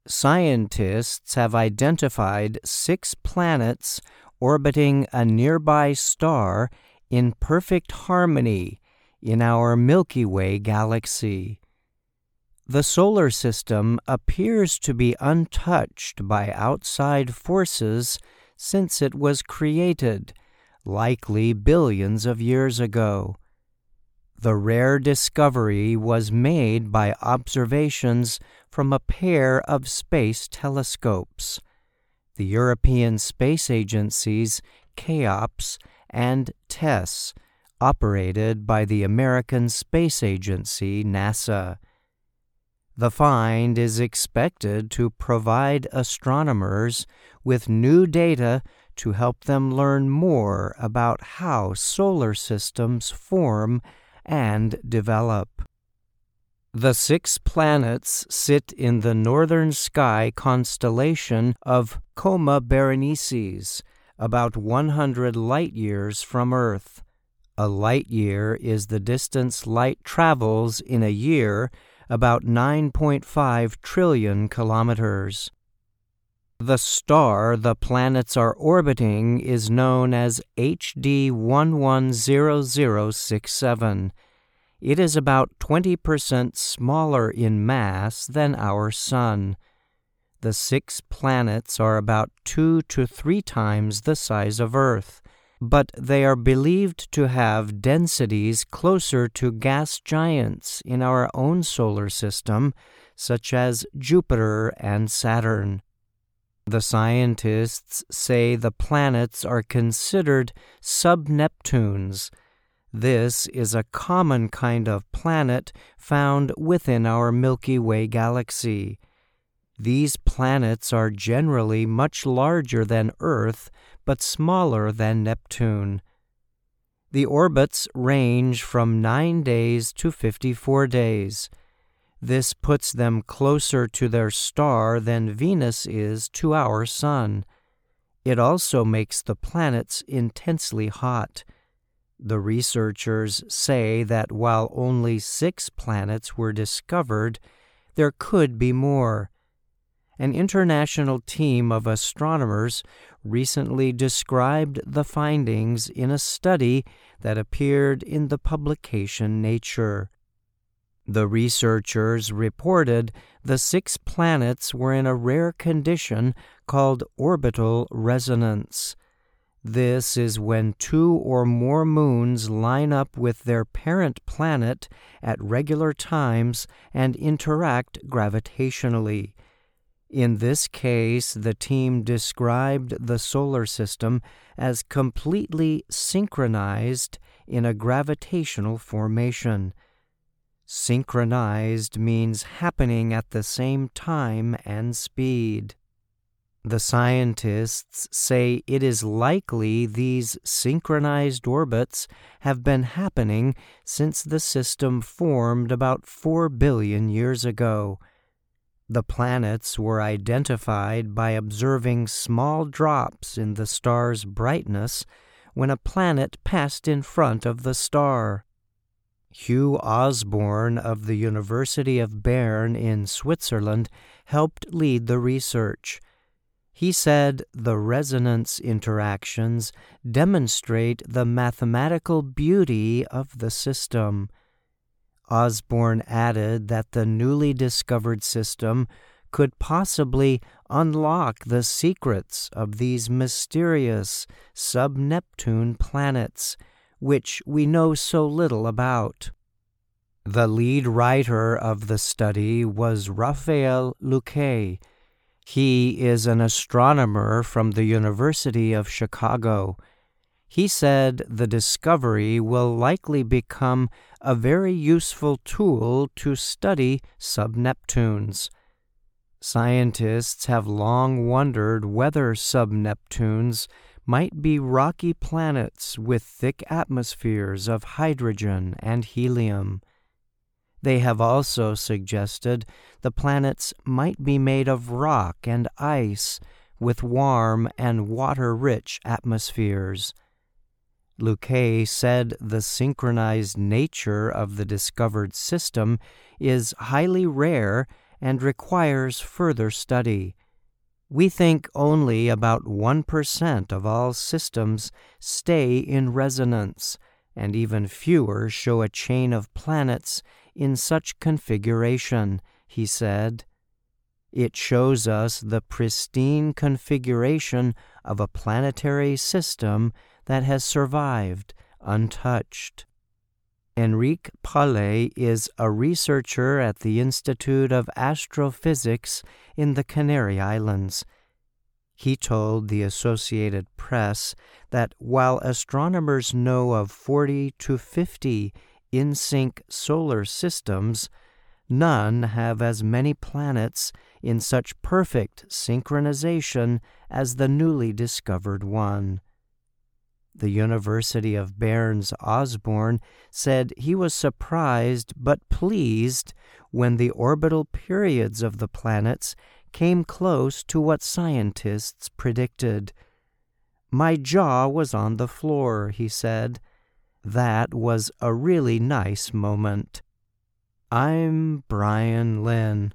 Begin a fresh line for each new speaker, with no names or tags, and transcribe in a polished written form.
Scientists have identified 6 planets orbiting a nearby star in perfect harmony in our Milky Way galaxy. The solar system appears to be untouched by outside forces since it was created, likely billions of years ago. The rare discovery was made by observations from a pair of space telescopes, the European Space Agency's CHEOPS and TESS, operated by the American Space Agency, NASA. The find is expected to provide astronomers with new data to help them learn more about how solar systems form and develop. The 6 planets sit in the northern sky constellation of Coma Berenices, about 100 light-years from Earth. A light-year is the distance light travels in a year, about 9.5 trillion kilometers. The star the planets are orbiting is known as HD 110067. It is about 20% smaller in mass than our Sun. The 6 planets are about 2 to 3 times the size of Earth, but they are believed to have densities closer to gas giants in our own solar system, such as Jupiter and Saturn. The scientists say the planets are considered sub-Neptunes. This is a common kind of planet found within our Milky Way galaxy. These planets are generally much larger than Earth, but smaller than Neptune. The orbits range from 9 days to 54 days. This puts them closer to their star than Venus is to our Sun. It also makes the planets intensely hot. The researchers say that while only 6 planets were discovered, there could be more. An international team of astronomers recently described the findings in a study that appeared in the publication Nature. The researchers reported the 6 planets were in a rare condition called orbital resonance. This is when 2 or more moons line up with their parent planet at regular times and interact gravitationally. In this case, the team described the solar system as completely synchronized in a gravitational formation. Synchronized means happening at the same time and speed. The scientists say it is likely these synchronized orbits have been happening since the system formed about 4 billion years ago. The planets were identified by observing small drops in the star's brightness when a planet passed in front of the star. Hugh Osborne of the University of Bern in Switzerland helped lead the research. He said the resonance interactions demonstrate the mathematical beauty of the system. Osborne added that the newly discovered system could possibly unlock the secrets of these mysterious sub-Neptune planets, which we know so little about. The lead writer of the study was Raphael Luque. He is an astronomer from the University of Chicago. He said the discovery will likely become a very useful tool to study sub-Neptunes. Scientists have long wondered whether sub-Neptunes might be rocky planets with thick atmospheres of hydrogen and helium. They have also suggested the planets might be made of rock and ice with warm and water-rich atmospheres. Luque said the synchronized nature of the discovered system is highly rare and requires further study. We think only about 1% of all systems stay in resonance, and even fewer show a chain of planets in such configuration, he said. It shows us the pristine configuration of a planetary system that has survived untouched. Enrique Palais is a researcher at the Institute of Astrophysics in the Canary Islands. He told the Associated Press that while astronomers know of 40 to 50 in-sync solar systems, none have as many planets in such perfect synchronization as the newly discovered one. The University of Bern's Osborne said he was surprised but pleased when the orbital periods of the planets came close to what scientists predicted. "My jaw was on the floor," he said. "That was a really nice moment." I'm Brian Lynn.